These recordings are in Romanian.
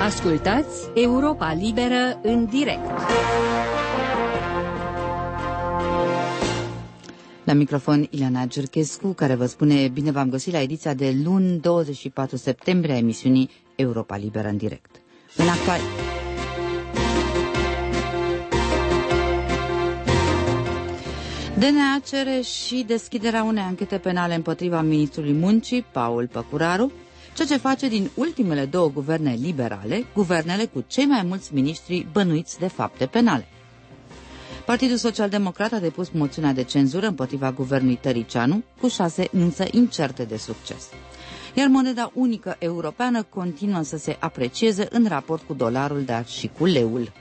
Ascultați Europa Liberă în direct. La microfon Ileana Gerchescu, care vă spune bine v-am găsit la ediția de luni 24 septembrie a emisiunii Europa Liberă în direct. DNA cere și deschiderea unei anchete penale împotriva ministrului Muncii, Paul Păcuraru, ceea ce face din ultimele două guverne liberale, guvernele cu cei mai mulți miniștri bănuiți de fapte penale. Partidul Social-Democrat a depus moțiunea de cenzură împotriva guvernului Tăricianu, cu 6 însă incerte de succes. Iar moneda unică europeană continuă să se aprecieze în raport cu dolarul, dar și cu leul.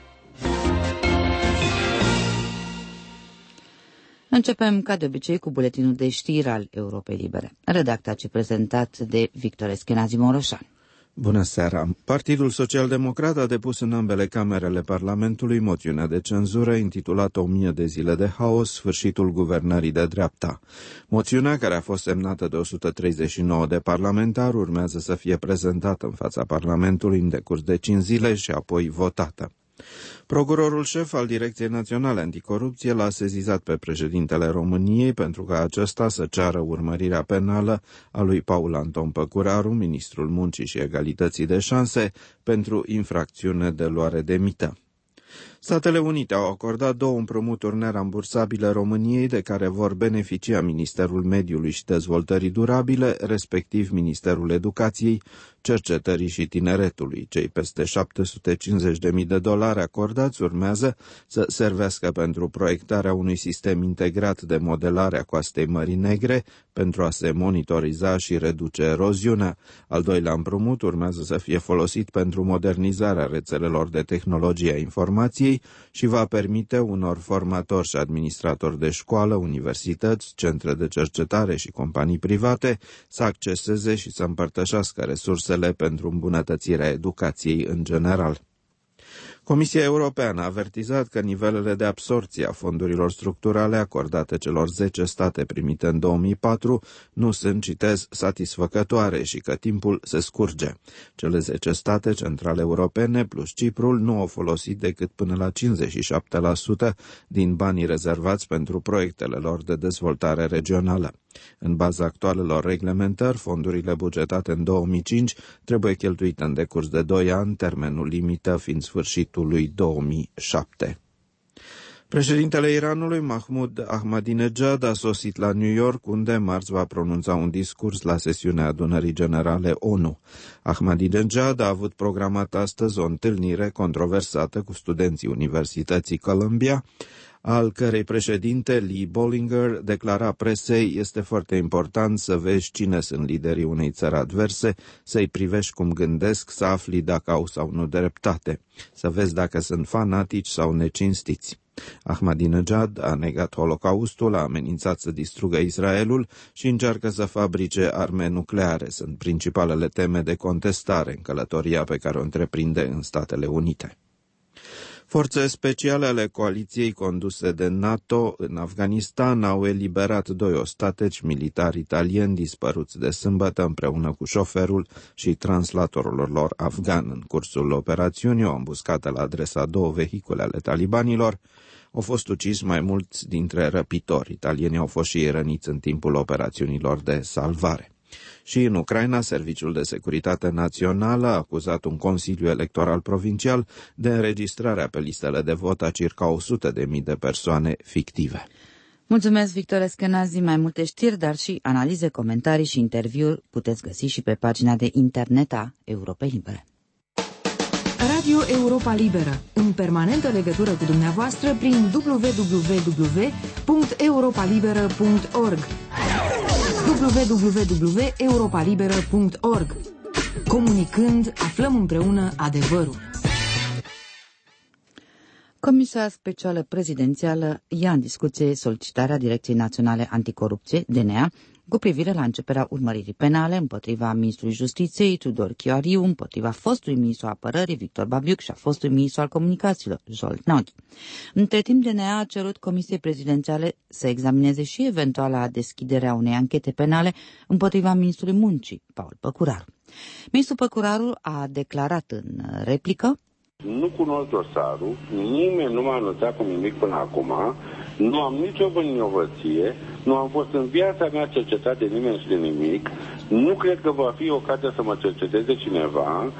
Începem, ca de obicei, cu buletinul de știri al Europei Libere, redactat și prezentat de Victor Eschenazi Moroșan. Bună seara! Partidul Social-Democrat a depus în ambele camerele Parlamentului moțiunea de cenzură intitulată 1000 de zile de haos, sfârșitul guvernării de dreapta. Moțiunea, care a fost semnată de 139 de parlamentari, urmează să fie prezentată în fața Parlamentului în decurs de 5 zile și apoi votată. Procurorul șef al Direcției Naționale Anticorupție l-a sezizat pe președintele României pentru ca acesta să ceară urmărirea penală a lui Paul Anton Păcuraru, ministrul Muncii și Egalității de Șanse, pentru infracțiune de luare de mită. Statele Unite au acordat 2 împrumuturi nerambursabile României, de care vor beneficia Ministerul Mediului și Dezvoltării Durabile, respectiv Ministerul Educației, Cercetării și Tineretului. Cei peste $750.000 acordați urmează să servească pentru proiectarea unui sistem integrat de modelare a coastei Mării Negre pentru a se monitoriza și reduce eroziunea. Al doilea împrumut urmează să fie folosit pentru modernizarea rețelelor de tehnologie a informației și va permite unor formatori și administratori de școală, universități, centre de cercetare și companii private să acceseze și să împărtășească resursele pentru îmbunătățirea educației în general. Comisia Europeană a avertizat că nivelele de absorție a fondurilor structurale acordate celor 10 state primite în 2004 nu sunt, citez, satisfăcătoare și că timpul se scurge. Cele 10 state centrale europene plus Ciprul nu au folosit decât până la 57% din banii rezervați pentru proiectele lor de dezvoltare regională. În baza actualelor reglementări, fondurile bugetate în 2005 trebuie cheltuite în decurs de 2 ani, termenul limită fiind sfârșitul lui 2007. Președintele Iranului, Mahmoud Ahmadinejad, a sosit la New York, unde marți va pronunța un discurs la sesiunea adunării generale ONU. Ahmadinejad a avut programat astăzi o întâlnire controversată cu studenții Universității Columbia, al cărei președinte, Lee Bollinger, declara presei: este foarte important să vezi cine sunt liderii unei țări adverse, să-i privești cum gândesc, să afli dacă au sau nu dreptate, să vezi dacă sunt fanatici sau necinstiți. Ahmadinejad a negat Holocaustul, a amenințat să distrugă Israelul și încearcă să fabrice arme nucleare. Sunt principalele teme de contestare în călătoria pe care o întreprinde în Statele Unite. Forțe speciale ale coaliției conduse de NATO în Afganistan au eliberat 2 ostateci militari italieni dispăruți de sâmbătă împreună cu șoferul și translatorul lor afgan. În cursul operațiunii, o ambuscată la adresa 2 vehicule ale talibanilor, au fost ucis mai mulți dintre răpitori. Italienii au fost și ei răniți în timpul operațiunilor de salvare. Și în Ucraina, Serviciul de Securitate Națională a acuzat un consiliu electoral provincial de înregistrarea pe listele de vot a circa 100.000 de persoane fictive. Mulțumesc, Victor Eschenazi. Mai multe știri, dar și analize, comentarii și interviuri puteți găsi și pe pagina de internet a Europei Libere. Radio Europa Liberă, în permanentă legătură cu dumneavoastră prin www.europalibera.org www.europalibera.org. Comunicând, aflăm împreună adevărul. Comisia Specială Prezidențială ia în discuție solicitarea Direcției Naționale Anticorupție, DNA, cu privire la începerea urmăririi penale împotriva ministrului Justiției Tudor Chiariu, împotriva fostului ministru apărării Victor Babiuc și a fostului ministru al comunicațiilor Zsolt Nagy. Între timp, DNA a cerut Comisiei Prezidențiale să examineze și eventuala deschidere a unei anchete penale împotriva ministrului Muncii, Paul Păcuraru. Ministrul Păcuraru a declarat în replică: nu cunosc dosarul, nimeni nu m-a anunțat cu nimic până acum, nu am nicio vinovăție, nu am fost în viața mea cercetat de nimeni și de nimic, nu cred că va fi ocazia să mă cerceteze cineva.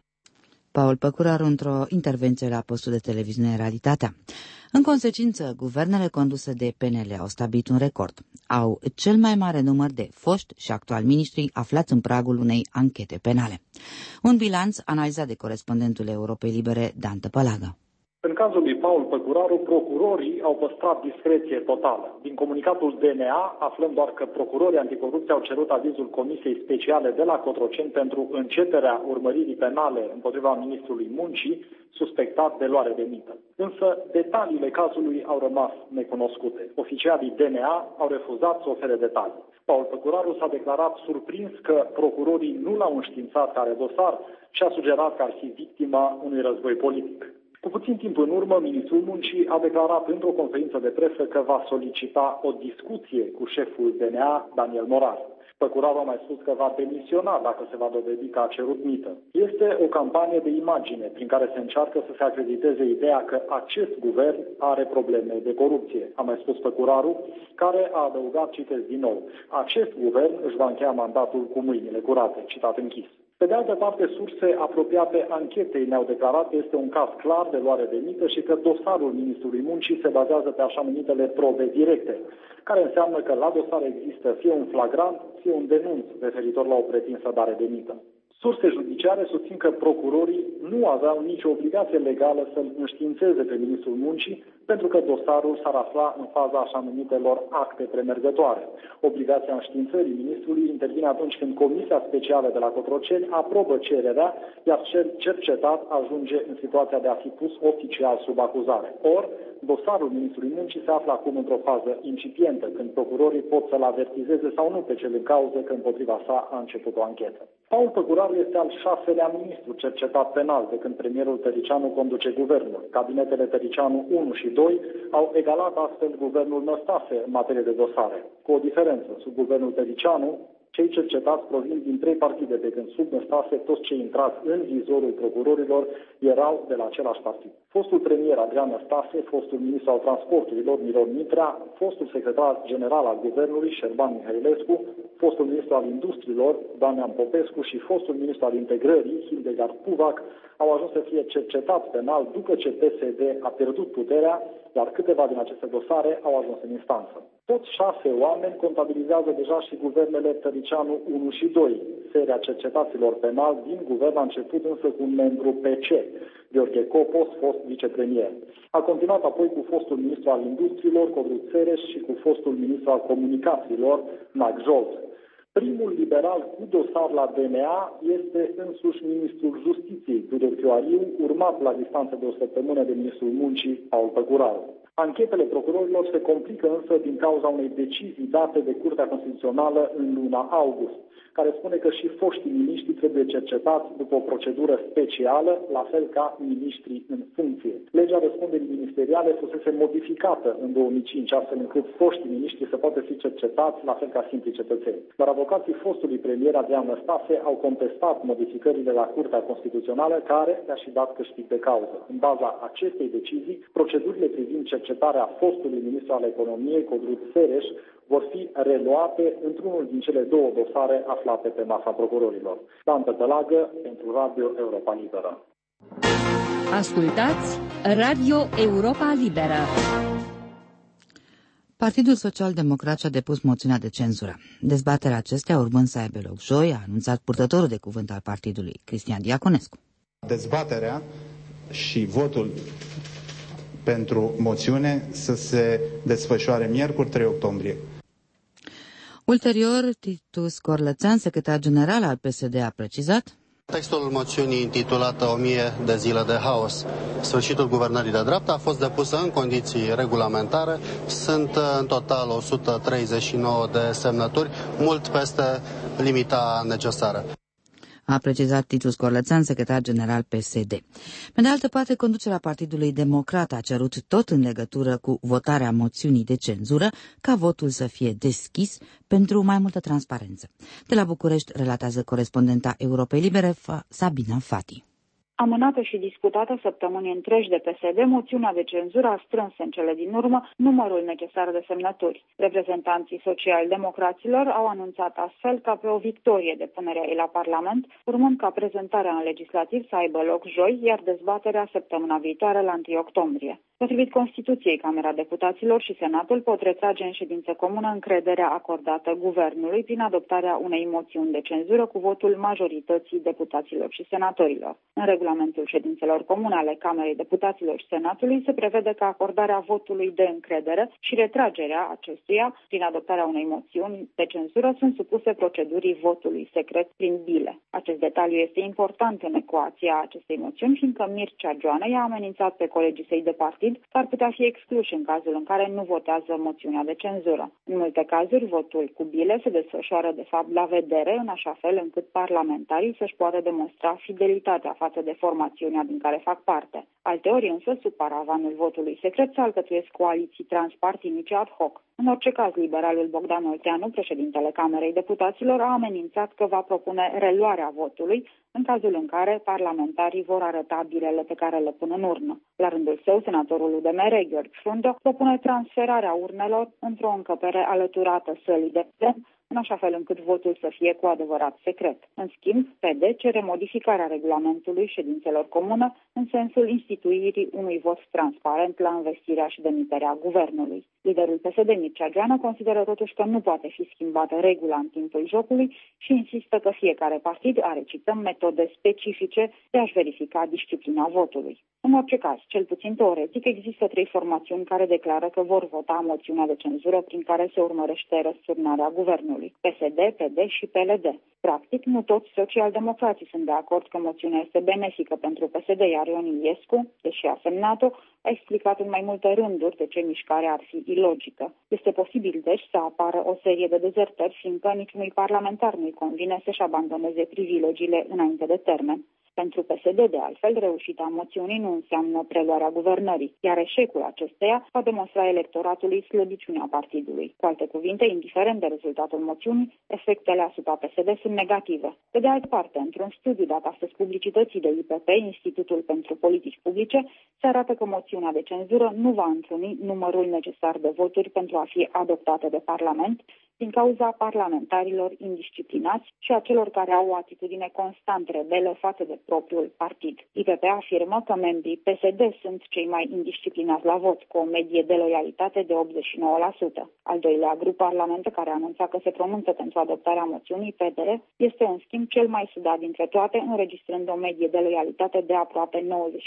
Paul Păcuraru într-o intervenție la postul de televiziune Realitatea. În consecință, guvernele conduse de PNL au stabilit un record. Au cel mai mare număr de foști și actuali miniștri aflați în pragul unei anchete penale. Un bilanț analizat de corespondentul Europei Libere, Dan Tăpălagă. În cazul lui Paul Păcuraru, procurorii au păstrat discreție totală. Din comunicatul DNA aflăm doar că procurorii anticorupție au cerut avizul Comisiei Speciale de la Cotroceni pentru începerea urmăririi penale împotriva ministrului Muncii, suspectat de luare de mită. Însă detaliile cazului au rămas necunoscute. Oficialii DNA au refuzat să ofere detalii. Paul Păcuraru s-a declarat surprins că procurorii nu l-au înștiințat care dosar și a sugerat că ar fi victima unui război politic. Cu puțin timp în urmă, ministrul Muncii a declarat într-o conferință de presă că va solicita o discuție cu șeful DNA, Daniel Morar. Păcuraru a mai spus că va demisiona dacă se va dovedi că a cerut mită. Este o campanie de imagine prin care se încearcă să se acrediteze ideea că acest guvern are probleme de corupție, a mai spus Păcuraru, care a adăugat, citez din nou, acest guvern își va încheia mandatul cu mâinile curate, citat închis. Pe de altă parte, surse apropiate anchetei ne-au declarat că este un caz clar de luare de mită și că dosarul ministrului Muncii se bazează pe așa numitele probe directe, care înseamnă că la dosar există fie un flagrant, fie un denunț referitor la o pretinsă dare de mită. Surse judiciare susțin că procurorii nu aveau nicio obligație legală să-l înștiințeze pe ministrul Muncii, pentru că dosarul s-ar afla în faza așa numitelor acte premergătoare. Obligația înștiințării ministrului intervine atunci când Comisia Specială de la Cotroceni aprobă cererea, iar cel cercetat ajunge în situația de a fi pus oficial sub acuzare. Ori, dosarul ministrului Muncii se află acum într-o fază incipientă, când procurorii pot să-l avertizeze sau nu pe cel în cauză că împotriva sa a început o anchetă. Paul Păcuraru este al 6-lea ministru cercetat penal de când premierul Tăricianu conduce guvernul. Cabinetele Tăricianu 1 și 2 au egalat astfel guvernul Năstase în materie de dosare. Cu o diferență, sub guvernul Tăricianu, cei cercetați provin din 3 partide, de când sub Năstase toți cei intrați în vizorul procurorilor erau de la același partid. Fostul premier Adrian Năstase, fostul ministru al transporturilor Miron Mitrea, fostul secretar general al guvernului Șerban Mihailescu, fostul ministru al industriilor Damian Popescu și fostul ministru al integrării Hildegard Puvac au ajuns să fie cercetați penal după ce PSD a pierdut puterea, iar câteva din aceste dosare au ajuns în instanță. Toți 6 oameni contabilizează deja și guvernele Tăricianu 1 și 2. Seria cercetaților penal din guvern a început însă cu un membru PC, Gheorghe Copos, fost vicepremier. A continuat apoi cu fostul ministru al industriilor, Codruț Sereș, și cu fostul ministru al comunicațiilor, Nag Jolt. Primul liberal cu dosar la DNA este însuși ministrul Justiției, Tudor Chiariu, urmat la distanță de o săptămână de ministrul Muncii, Paul Păcuraru. Anchetele procurorilor se complică însă din cauza unei decizii date de Curtea Constituțională în luna august, care spune că și foștii miniștri trebuie cercetați după o procedură specială, la fel ca miniștrii în funcție. Legea răspunderii ministeriale fusese modificată în 2005, astfel încât foștii miniștri să poată fi cercetați, la fel ca simpli cetățeni. Dar avocații fostului premier Adrian Năstase au contestat modificările la Curtea Constituțională, care le-a și dat câștig de cauză. În baza acestei decizii, procedurile privind cercetarea fostului ministru al economiei, Codruț Sereș, vor fi reluate într-unul din cele 2 dosare aflate pe masa procurorilor. Dan Tăpălagă, pentru Radio Europa Liberă. Ascultați Radio Europa Liberă. Partidul Social-Democrat și-a depus moțiunea de cenzură. Dezbaterea acestea, urmând să aibă loc joi, a anunțat purtătorul de cuvânt al partidului, Cristian Diaconescu. Dezbaterea și votul pentru moțiune să se desfășoare miercuri 3 octombrie. Ulterior, Titus Corlățean, secretar general al PSD, a precizat: Textul moțiunii intitulată 1000 de zile de haos, sfârșitul guvernării de dreapta, a fost depusă în condiții regulamentare. Sunt în total 139 de semnături, mult peste limita necesară. A precizat Titu Scorlățean, secretar general PSD. Pe de altă parte, conducerea Partidului Democrat a cerut tot în legătură cu votarea moțiunii de cenzură ca votul să fie deschis pentru mai multă transparență. De la București relatează corespondenta Europei Libere, Sabina Fati. Amânată și discutată săptămâni întregi de PSD, moțiunea de cenzură a strâns în cele din urmă numărul necesar de semnături. Reprezentanții social-democraților au anunțat astfel ca pe o victorie depunerea ei la Parlament, urmând ca prezentarea în legislativ să aibă loc joi, iar dezbaterea săptămâna viitoare la 1 octombrie. Potrivit Constituției, Camera Deputaților și Senatul pot retrage în ședință comună încrederea acordată guvernului prin adoptarea unei moțiuni de cenzură cu votul majorității deputaților și senatorilor. În regulamentul ședințelor comune ale Camerei Deputaților și Senatului se prevede că acordarea votului de încredere și retragerea acestuia prin adoptarea unei moțiuni de cenzură sunt supuse procedurii votului secret prin bile. Acest detaliu este important în ecuația acestei moțiuni, fiindcă Mircea Joană i-a amenințat pe colegii săi de partid că ar putea fi excluși în cazul în care nu votează moțiunea de cenzură. În multe cazuri, votul cu bile se desfășoară de fapt la vedere, în așa fel încât parlamentarii să-și poată demonstra fidelitatea față de formațiunea din care fac parte. Alteori însă, sub paravanul votului secret, se alcătuiesc coaliții transpartinice ad hoc. În orice caz, liberalul Bogdan Olteanu, președintele Camerei Deputaților, a amenințat că va propune reluarea votului în cazul în care parlamentarii vor arăta bilele pe care le pun în urnă. La rândul său, senatorul UDMR, Gheorghe Frundă, propune transferarea urnelor într-o încăpere alăturată sălii de plen, în așa fel încât votul să fie cu adevărat secret. În schimb, PD cere modificarea regulamentului ședințelor comune în sensul instituirii unui vot transparent la învestirea și demiterea guvernului. Liderul PSD, Mircea Joană, consideră totuși că nu poate fi schimbată regula în timpul jocului și insistă că fiecare partid are, cităm, metode specifice de a-și verifica disciplina votului. În orice caz, cel puțin teoretic, există 3 formațiuni care declară că vor vota moțiunea de cenzură prin care se urmărește răsturnarea guvernului: PSD, PD și PLD. Practic, nu toți socialdemocrații sunt de acord că moțiunea este benefică pentru PSD, iar Ion Iliescu, deși a semnat-o, a explicat în mai multe rânduri de ce mișcarea ar fi ilogică. Este posibil, deci, să apară o serie de dezertări, fiindcă niciunui parlamentar nu-i convine să-și abandoneze privilegiile înainte de termen. Pentru PSD, de altfel, reușita moțiunii nu înseamnă preluarea guvernării, iar eșecul acesteia va demonstra electoratului slăbiciunea partidului. Cu alte cuvinte, indiferent de rezultatul moțiunii, efectele asupra PSD sunt negative. Pe de altă parte, într-un studiu dat astăzi publicității de IPP, Institutul pentru Politici Publice, se arată că moțiunea de cenzură nu va întruni numărul necesar de voturi pentru a fi adoptată de Parlament, din cauza parlamentarilor indisciplinați și a celor care au o atitudine constant rebelă față de propriul partid. IPP afirmă că membrii PSD sunt cei mai indisciplinați la vot, cu o medie de loialitate de 89%. Al doilea grup parlamentar care anunța că se pronunță pentru adoptarea moțiunii, PDR, este în schimb cel mai sudat dintre toate, înregistrând o medie de loialitate de aproape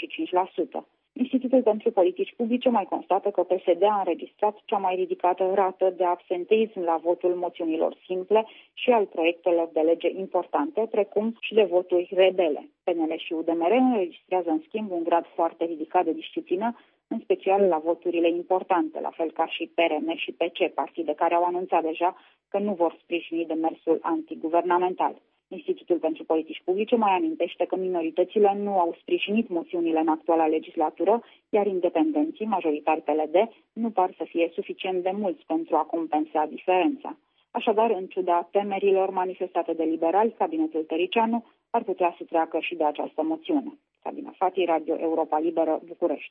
95%. Institutul pentru Politici Publice mai constată că PSD a înregistrat cea mai ridicată rată de absenteism la votul moțiunilor simple și al proiectelor de lege importante, precum și de voturi rebele. PNL și UDMR înregistrează în schimb un grad foarte ridicat de disciplină, în special la voturile importante, la fel ca și PRM și PC, partide care au anunțat deja că nu vor sprijini demersul antiguvernamental. Institutul pentru Politici Publice mai amintește că minoritățile nu au sprijinit moțiunile în actuala legislatură, iar independenții, majoritari PLD, nu par să fie suficient de mulți pentru a compensa diferența. Așadar, în ciuda temerilor manifestate de liberali, cabinetul Tăricianu ar putea să treacă și de această moțiune. Sabina Fati, Radio Europa Liberă, București.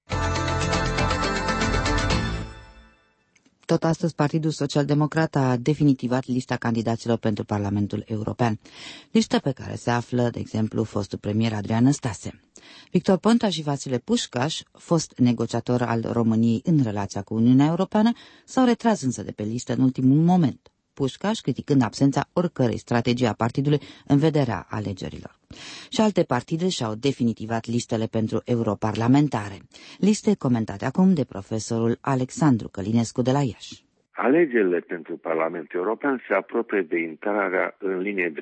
Tot astăzi, Partidul Social-Democrat a definitivat lista candidaților pentru Parlamentul European, listă pe care se află, de exemplu, fostul premier Adrian Năstase. Victor Ponta și Vasile Pușcaș, fost negociator al României în relația cu Uniunea Europeană, s-au retras însă de pe listă în ultimul moment, Pușcaș criticând absența oricărei strategii a partidului în vederea alegerilor. Și alte partide și-au definitivat listele pentru europarlamentare, liste comentate acum de profesorul Alexandru Călinescu de la Iași. Alegerile pentru Parlamentul European se apropie de intrarea în linie dreaptă.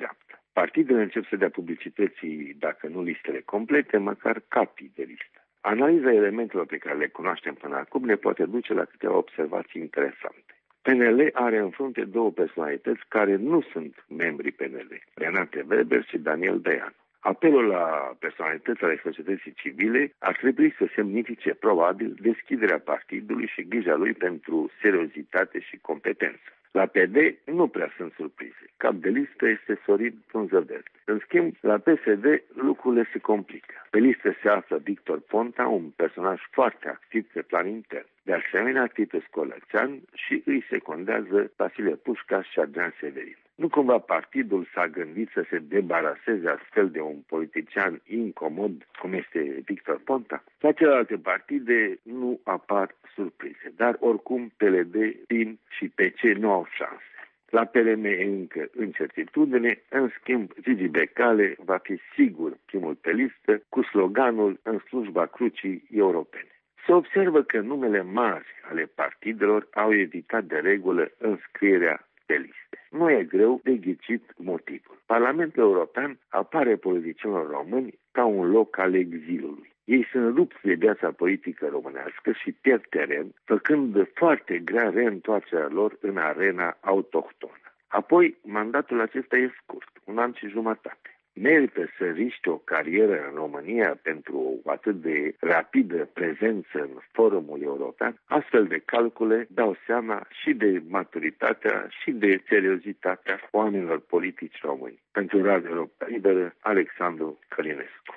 Partidele încep să dea publicității, dacă nu listele complete, măcar capii de listă. Analiza elementelor pe care le cunoaștem până acum ne poate duce la câteva observații interesante. PNL are în frunte două personalități care nu sunt membri PNL, Renate Weber și Daniel Deanu. Apelul la personalități ale societății civile ar trebui să semnifice probabil deschiderea partidului și grija lui pentru seriozitate și competență. La PD nu prea sunt surprize. Cap de listă este Sorin Frunză-Verde. În schimb, la PSD lucrurile se complică. Pe listă se află Victor Ponta, un personaj foarte activ pe plan intern. De asemenea, Titus Colățean și îi secundează Vasile Pușca și Adrian Severin. Nu cumva partidul s-a gândit să se debaraseze astfel de un politician incomod cum este Victor Ponta? La celelalte partide nu apar surprize, dar oricum PLD, PIN și PC nu au șanse. La PLM e încă incertitudine, în schimb Gigi Becale va fi sigur primul pe listă cu sloganul în slujba crucii europene. Se observă că numele mari ale partidelor au evitat de regulă înscrierea pe liste. Nu e greu de ghicit motivul. Parlamentul European apare politicienilor români ca un loc al exilului. Ei sunt rupți de viața politică românească și pierd teren, făcând foarte grea reîntoarcerea lor în arena autohtonă. Apoi, mandatul acesta e scurt, 1 an și jumătate. Merită să riște o carieră în România pentru o atât de rapidă prezență în forumul european? Astfel de calcule dau seama și de maturitatea și de seriozitatea oamenilor politici români. Pentru Radio Europa Liberă, Alexandru Călinescu.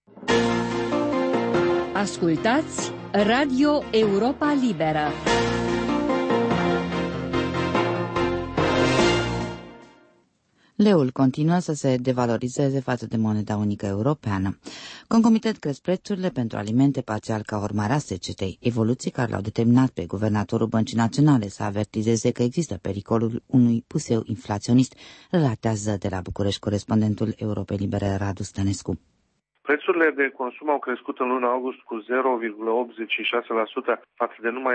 Ascultați Radio Europa Liberă. Leul continuă să se devalorizeze față de moneda unică europeană. Concomitent cresc prețurile pentru alimente parțial ca urmare a secetei, evoluții care l-au determinat pe guvernatorul Băncii Naționale să avertizeze că există pericolul unui puseu inflaționist, relatează de la București corespondentul Europei Libere Radu Stănescu. Prețurile de consum au crescut în luna august cu 0,86% față de numai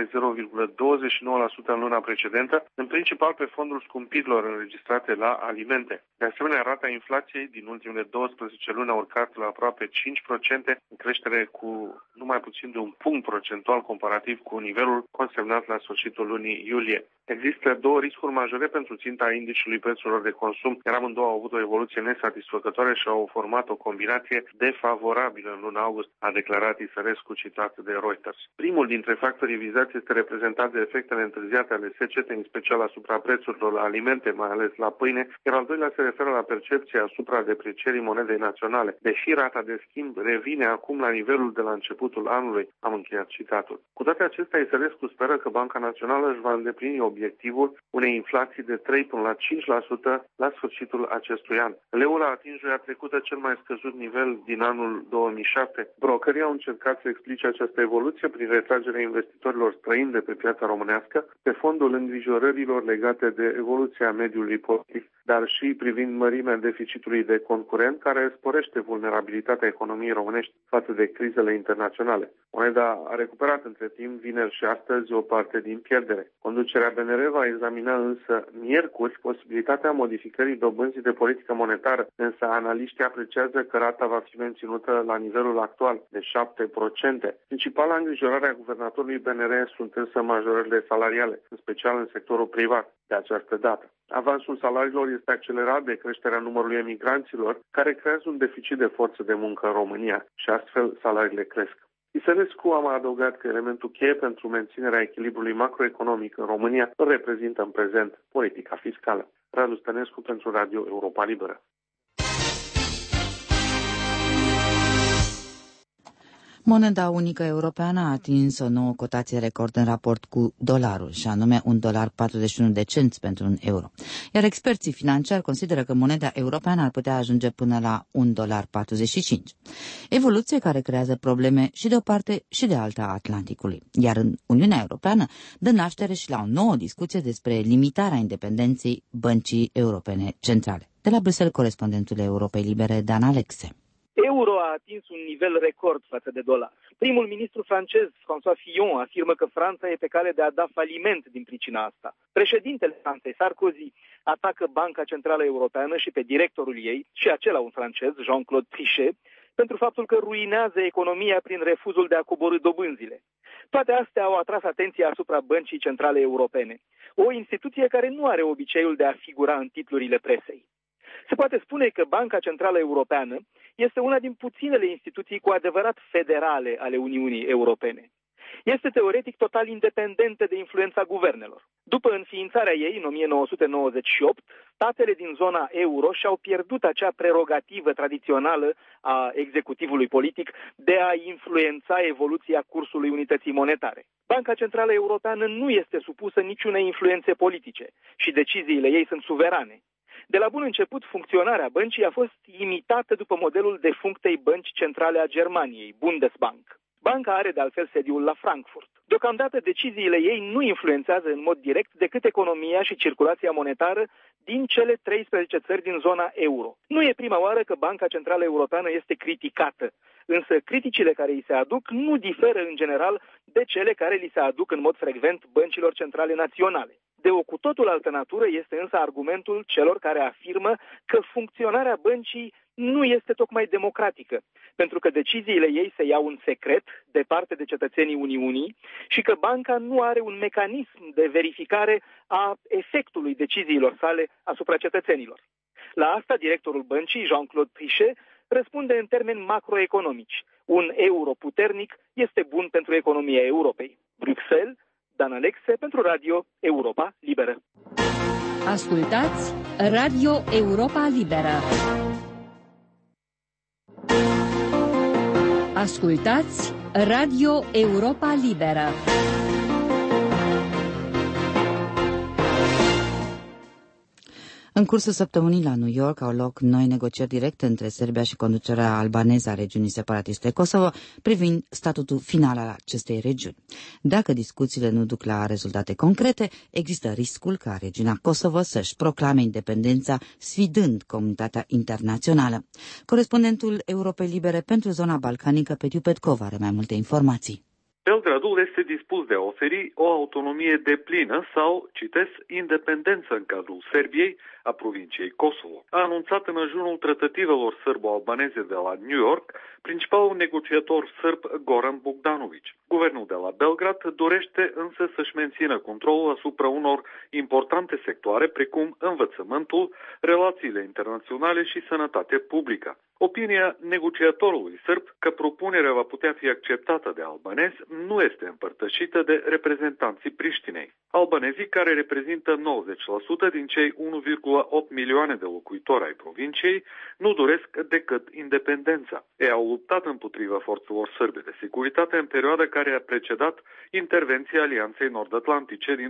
0,29% în luna precedentă, în principal pe fondul scumpirilor înregistrate la alimente. De asemenea, rata inflației din ultimele 12 luni a urcat la aproape 5%, în creștere cu numai puțin de un punct procentual comparativ cu nivelul consemnat la sfârșitul lunii iulie. Există două riscuri majore pentru ținta indicului prețurilor de consum, iar amândouă au avut o evoluție nesatisfăcătoare și au format o combinație defavorabilă în luna august, a declarat Isărescu, citat de Reuters. Primul dintre factorii vizați este reprezentat de efectele întârziate ale secetei, în special asupra prețurilor la alimente, mai ales la pâine, iar al doilea se referă la percepția asupra deprecierii monedei naționale. Deși rata de schimb revine acum la nivelul de la începutul anului, am încheiat citatul. Cu toate acestea, Isărescu speră că Banca Națională își va îndeplini obiectivul unei inflații de 3 până la 5% la sfârșitul acestui an. Leul a atins joia trecută cel mai scăzut nivel din anul 2007. Brokerii au încercat să explice această evoluție prin retragerea investitorilor străini de pe piața românească, pe fondul îngrijorărilor legate de evoluția mediului politic, dar și privind mărimea deficitului de concurent, care sporește vulnerabilitatea economiei românești față de crizele internaționale. Moneda a recuperat între timp, vineri și astăzi, o parte din pierdere. Conducerea BNR va examina însă miercuri posibilitatea modificării dobânzii de politică monetară, însă analiștii apreciază că rata va fi menținută la nivelul actual de 7%. Principala îngrijorare a guvernatorului BNR sunt însă majorările salariale, în special în sectorul privat, de această dată. Avansul salariilor este accelerat de creșterea numărului emigranților, care creează un deficit de forță de muncă în România și astfel salariile cresc. Isărescu a mai adăugat că elementul cheie pentru menținerea echilibrului macroeconomic în România îl reprezintă în prezent politica fiscală. Radu Stănescu pentru Radio Europa Liberă. Moneda unică europeană a atins o nouă cotație record în raport cu dolarul, și anume $1,41 pentru un euro. Iar experții financiari consideră că moneda europeană ar putea ajunge până la $1,45. Evoluție care creează probleme și de o parte și de alta a Atlanticului. Iar în Uniunea Europeană dă naștere și la o nouă discuție despre limitarea independenței Băncii Europene Centrale. De la Bruxelles, corespondentul Europei Libere, Dan Alexe. Euro a atins un nivel record față de dolar. Primul ministru francez, François Fillon, afirmă că Franța e pe cale de a da faliment din pricina asta. Președintele Franței, Sarkozy, atacă Banca Centrală Europeană și pe directorul ei, și acela un francez, Jean-Claude Trichet, pentru faptul că ruinează economia prin refuzul de a coborî dobânzile. Toate astea au atras atenția asupra Băncii Centrale Europene, o instituție care nu are obiceiul de a figura în titlurile presei. Se poate spune că Banca Centrală Europeană este una din puținele instituții cu adevărat federale ale Uniunii Europene. Este teoretic total independentă de influența guvernelor. După înființarea ei, în 1998, statele din zona euro și-au pierdut acea prerogativă tradițională a executivului politic de a influența evoluția cursului unității monetare. Banca Centrală Europeană nu este supusă niciunei influențe politice și deciziile ei sunt suverane. De la bun început, funcționarea băncii a fost imitată după modelul defunctei bănci centrale a Germaniei, Bundesbank. Banca are de altfel sediul la Frankfurt. Deocamdată deciziile ei nu influențează în mod direct decât economia și circulația monetară din cele 13 țări din zona euro. Nu e prima oară că Banca Centrală Europeană este criticată, însă criticile care îi se aduc nu diferă în general de cele care li se aduc în mod frecvent băncilor centrale naționale. De o cu totul altă natură este însă argumentul celor care afirmă că funcționarea băncii nu este tocmai democratică, pentru că deciziile ei se iau în secret, departe de cetățenii Uniunii, și că banca nu are un mecanism de verificare a efectului deciziilor sale asupra cetățenilor. La asta, directorul băncii, Jean-Claude Trichet, răspunde în termeni macroeconomici. Un euro puternic este bun pentru economia Europei. Bruxelles, Dan Alexe pentru Radio Europa Liberă. Ascultați Radio Europa Liberă. Ascultați Radio Europa Liberă. În cursul săptămânii la New York au loc noi negocieri directe între Serbia și conducerea albaneză a regiunii separatiste Kosovo privind statutul final al acestei regiuni. Dacă discuțiile nu duc la rezultate concrete, există riscul ca regiunea Kosovo să-și proclame independența, sfidând comunitatea internațională. Corespondentul Europei Libere pentru zona balcanică, Petiu Petkov, are mai multe informații. Belgradul este dispus de a oferi o autonomie deplină sau, citesc, independență în cadrul Serbiei a provinciei Kosovo. A anunțat în ajunul trătătivelor sârbo-albaneze de la New York principalul negociator sârb Goran Bogdanović. Guvernul de la Belgrad dorește însă să-și mențină controlul asupra unor importante sectoare precum învățământul, relațiile internaționale și sănătatea publică. Opinia negociatorului sârb că propunerea va putea fi acceptată de albanezi nu este împărtășită de reprezentanții Priștinei. Albanezii, care reprezintă 90% din cei 1,8 milioane de locuitori ai provinciei, nu doresc decât independența. Ei au luptat împotriva forțelor sârbe de securitate în perioada care a precedat intervenția Alianței Nord-Atlantice din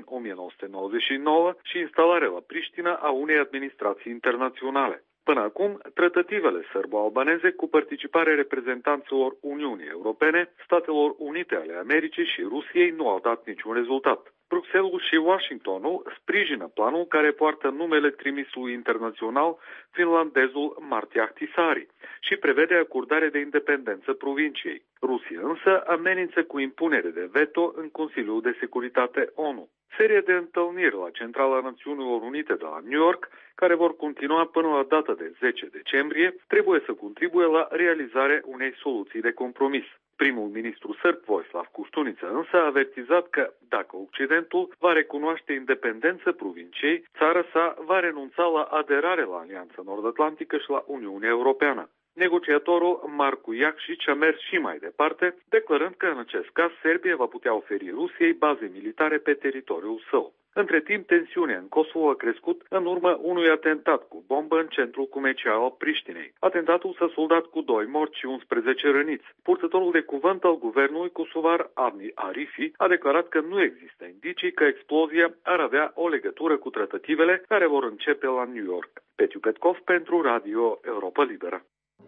1999 și instalarea la Priștina a unei administrații internaționale. Până acum, trătătivele sârbo-albaneze cu participarea reprezentanților Uniunii Europene, Statelor Unite ale Americii și Rusiei nu au dat niciun rezultat. Bruxelles și Washingtonul sprijină planul care poartă numele trimisului internațional finlandezul Martti Ahtisaari și prevede acordarea de independență provinciei. Rusia însă amenință cu impunere de veto în Consiliul de Securitate ONU. Serie de întâlniri la Centrala Națiunilor Unite de la New York, care vor continua până la data de 10 decembrie, trebuie să contribuie la realizarea unei soluții de compromis. Primul ministru sârb, Vojislav Koštunica, însă a avertizat că, dacă Occidentul va recunoaște independență provinciei, țara sa va renunța la aderare la Alianța Nord-Atlantică și la Uniunea Europeană. Negociatorul Marko Jakšić a mers și mai departe, declarând că în acest caz Serbia va putea oferi Rusiei baze militare pe teritoriul său. Între timp, tensiunea în Kosovo a crescut în urma unui atentat cu bombă în centrul comercial al Priștinei. Atentatul s-a soldat cu 2 morți și 11 răniți. Purtătorul de cuvânt al guvernului kosovar, Avni Arifi, a declarat că nu există indicii că explozia ar avea o legătură cu trătătivele care vor începe la New York. Petiu Petkov pentru Radio Europa Liberă.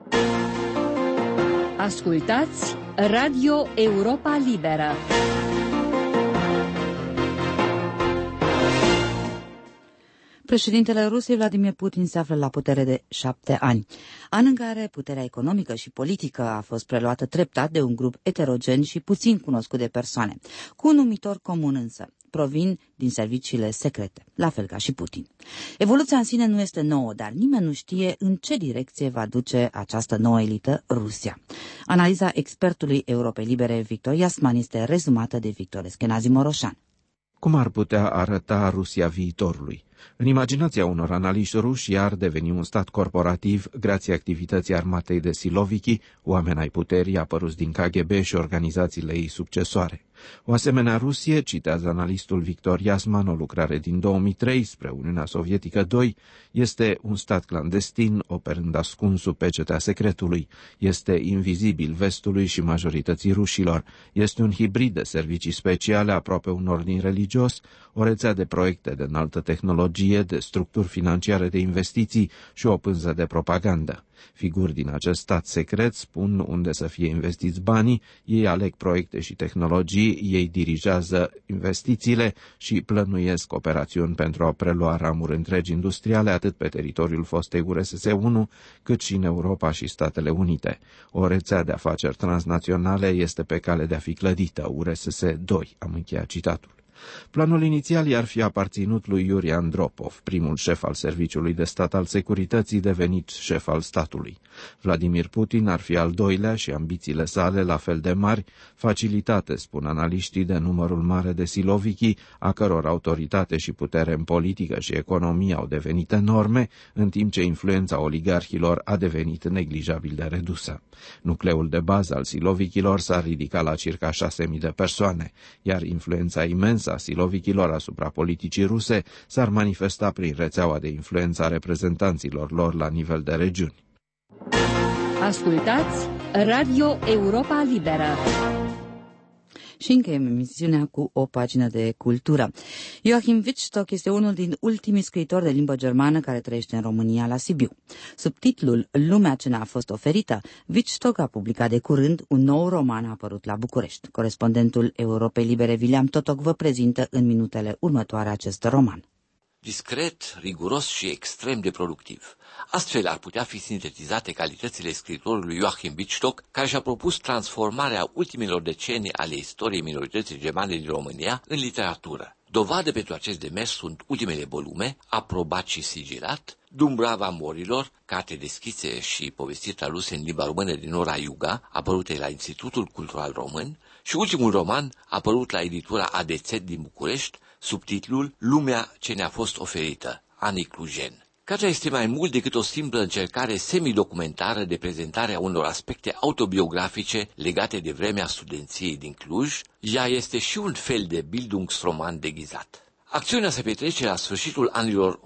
Ascultați Radio Europa Liberă. Președintele Rusiei, Vladimir Putin, se află la putere de 7 ani, an în care puterea economică și politică a fost preluată treptat de un grup eterogen și puțin cunoscut de persoane, cu un numitor comun însă: provin din serviciile secrete, la fel ca și Putin. Evoluția în sine nu este nouă, dar nimeni nu știe în ce direcție va duce această nouă elită Rusia. Analiza expertului Europei Libere Victor Iasman este rezumată de Victor Eschenazi Moroșan. Cum ar putea arăta Rusia viitorului? În imaginația unor analiști ruși, ar deveni un stat corporativ grație activității armatei de Siloviki, oameni ai puterii apăruți din KGB și organizațiile ei succesoare. O asemenea Rusie, citează analistul Victor Iasman, o lucrare din 2003 spre Uniunea Sovietică 2, este un stat clandestin, operând ascuns sub pecetea secretului. Este invizibil vestului și majorității rușilor. Este un hibrid de servicii speciale, aproape un ordin religios, o rețea de proiecte de înaltă tehnologie, de structuri financiare de investiții și o pânză de propagandă. Figuri din acest stat secret spun unde să fie investiți banii, ei aleg proiecte și tehnologii, ei dirigează investițiile și plănuiesc operațiuni pentru a prelua ramuri întregi industriale atât pe teritoriul fostei URSS 1, cât și în Europa și Statele Unite. O rețea de afaceri transnaționale este pe cale de a fi clădită, URSS 2, am încheiat citatul. Planul inițial i-ar fi aparținut lui Iuri Andropov, primul șef al Serviciului de Stat al Securității, devenit șef al statului. Vladimir Putin ar fi al doilea și ambițiile sale, la fel de mari, facilitate, spun analiștii, de numărul mare de Siloviki, a căror autoritate și putere în politică și economie au devenit enorme, în timp ce influența oligarhilor a devenit neglijabil de redusă. Nucleul de bază al Silovikilor s-a ridicat la circa 6.000 de persoane, iar influența imensă a Silovikilor asupra politicii ruse s-ar manifesta prin rețeaua de influență a reprezentanților lor la nivel de regiuni. Ascultați Radio Europa Liberă. Și încheiem emisiunea cu o pagină de cultură. Joachim Wittstock este unul din ultimii scriitori de limbă germană care trăiește în România, la Sibiu. Sub titlul Lumea ce ne-a fost oferită, Wittstock a publicat de curând un nou roman apărut la București. Corespondentul Europei Libere, William Totoc, vă prezintă în minutele următoare acest roman. Discret, riguros și extrem de productiv. Astfel ar putea fi sintetizate calitățile scriitorului Joachim Wittstock, care și-a propus transformarea ultimelor decenii ale istoriei minorității germane din România în literatură. Dovadă pentru acest demers sunt ultimele volume, aprobat și sigilat, Dumbrava Morilor, carte de schițe și povestiri traduse în limba română din ora Iuga, apărute la Institutul Cultural Român, și ultimul roman, apărut la editura ADZ din București, sub titlul Lumea ce ne-a fost oferită, Ani Clujen. Cartea este mai mult decât o simplă încercare semidocumentară de prezentare a unor aspecte autobiografice legate de vremea studenției din Cluj. Ea este și un fel de Bildungsroman deghizat. Acțiunea se petrece la sfârșitul anilor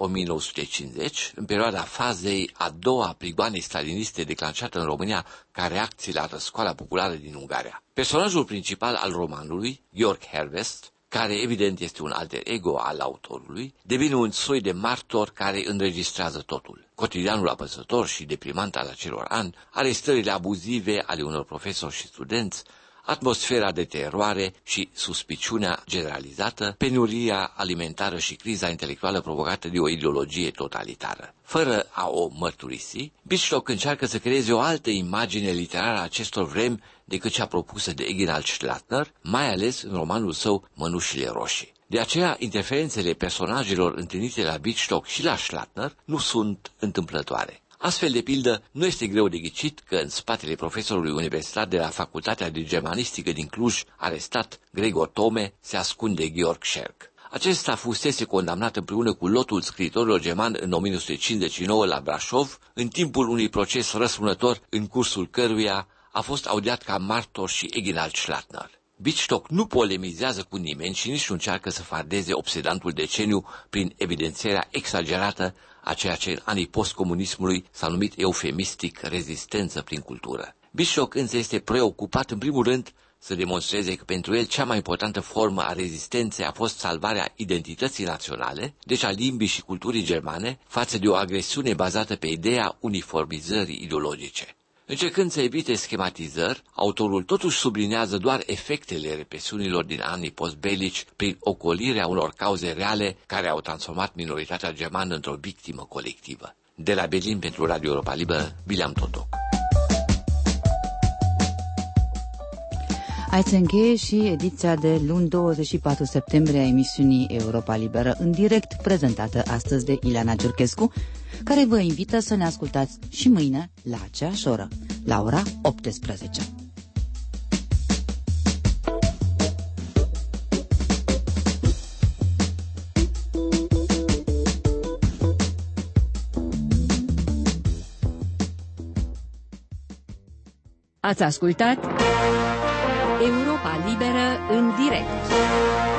1950, în perioada fazei a doua a prigoanei staliniste declanșată în România ca reacție la răscoala populară din Ungaria. Personajul principal al romanului, Georg Hervest, care evident este un alter ego al autorului, devine un soi de martor care înregistrează totul. Cotidianul apăsător și deprimant al acelor ani, arestările abuzive ale unor profesori și studenți, atmosfera de teroare și suspiciunea generalizată, penuria alimentară și criza intelectuală provocată de o ideologie totalitară. Fără a o mărturisi, Wittstock încearcă să creeze o altă imagine literară a acestor vremi decât cea propusă de Eginald Schlattner, mai ales în romanul său Mănușile Roșii. De aceea, interferențele personajelor întâlnite la Wittstock și la Schlattner nu sunt întâmplătoare. Astfel, de pildă, nu este greu de ghicit că în spatele profesorului universitar de la Facultatea de Germanistică din Cluj, arestat Gregor Tome, se ascunde Georg Scherk. Acesta fusese condamnat împreună cu lotul scriitorilor germani în 1959 la Brașov, în timpul unui proces răsunător în cursul căruia a fost audiat ca martor și Eginald Schlattner. Wittstock nu polemizează cu nimeni și nici nu încearcă să fardeze obsedantul deceniu prin evidențierea exagerată a ceea ce în anii postcomunismului s-a numit eufemistic rezistență prin cultură. Wittstock însă este preocupat în primul rând să demonstreze că pentru el cea mai importantă formă a rezistenței a fost salvarea identității naționale, deci a limbii și culturii germane, față de o agresiune bazată pe ideea uniformizării ideologice. Încercând să evite schematizări, autorul totuși sublinează doar efectele represiunilor din anii postbelici prin ocolirea unor cauze reale care au transformat minoritatea germană într-o victimă colectivă. De la Berlin pentru Radio Europa Liberă, Bileam Totoc. Aici se încheie și ediția de luni 24 septembrie a emisiunii Europa Liberă, în direct, prezentată astăzi de Ileana Giurchescu, care vă invită să ne ascultați și mâine la aceeași oră, la ora 18. Ați ascultat Europa Liberă în direct.